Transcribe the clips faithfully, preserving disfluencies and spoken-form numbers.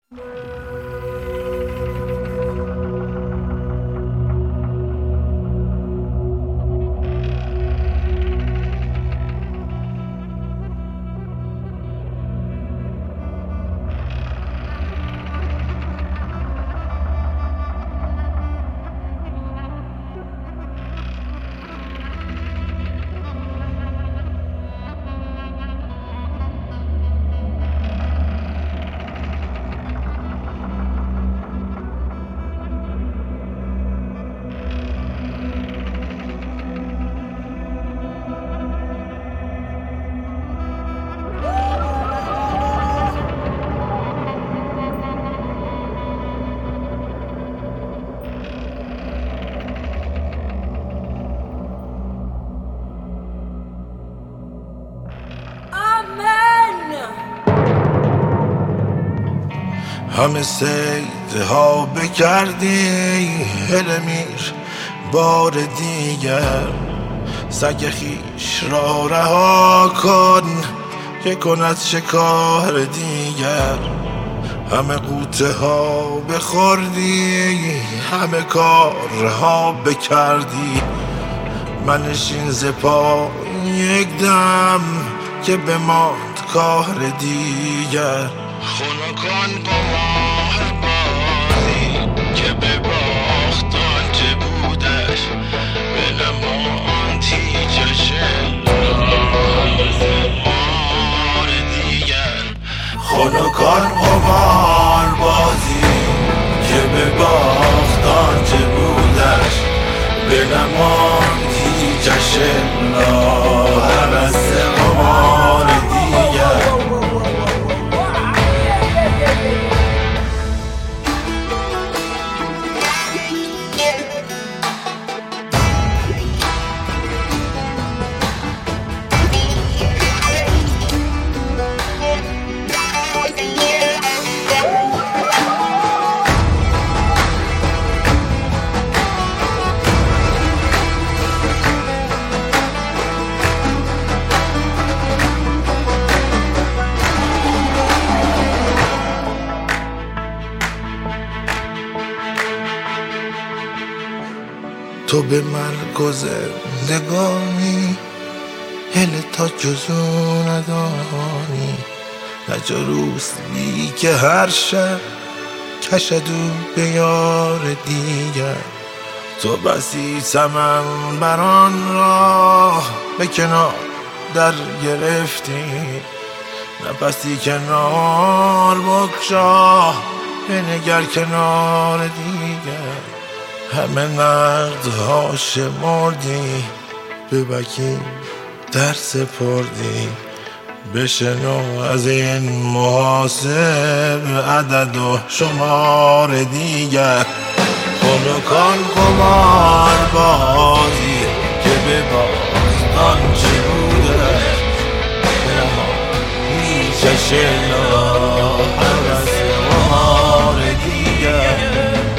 همه سیده ها بکردی هله میر بار دیگر، سگ خیش را رها کن که کند شکار دیگر. همه قوطه ها بخوردی همه کارها بکردی، منشین ز پا یک دم که بماند کار دیگر. خنکان قمار بازی که به باخت آنچه بودش، به نماند هیچش مار دیگر. خنکان قمار بازی که به باخت آنچه بودش، به نماند هیچش هوس قمار دیگر. تو به مرگ و زندگانی هله تا جزو ندانی، نجا روسلی که هر شب کشدو به یار دیگر. تو بسی سمن بران راه به کنار در گرفتی، نفسی کنار بکشا بنگر کنار دیگر. همه نقدها شمردی به وکیل در سپردی، بشنو از این محاسب عدد و شمار دیگر. خنکان قمار بازی که به باخت آنچه بوده، به نماند هیچش هوس قمار دیگر.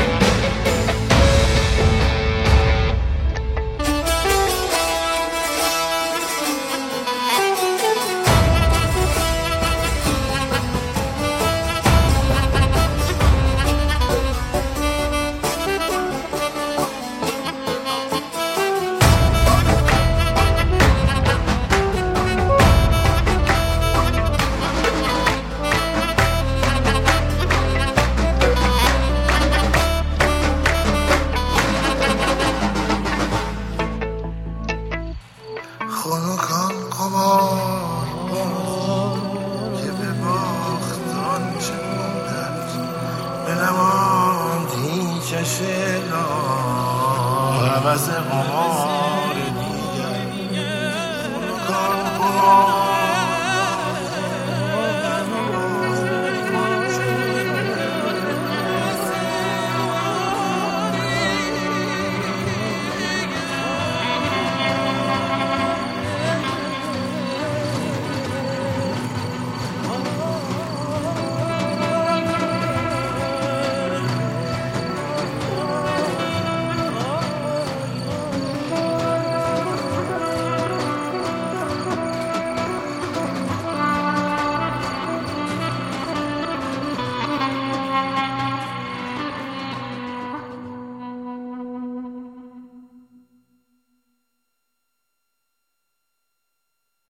خنکان قمار که به باخت آنچه بودش، به نماند هیچش هوس قمار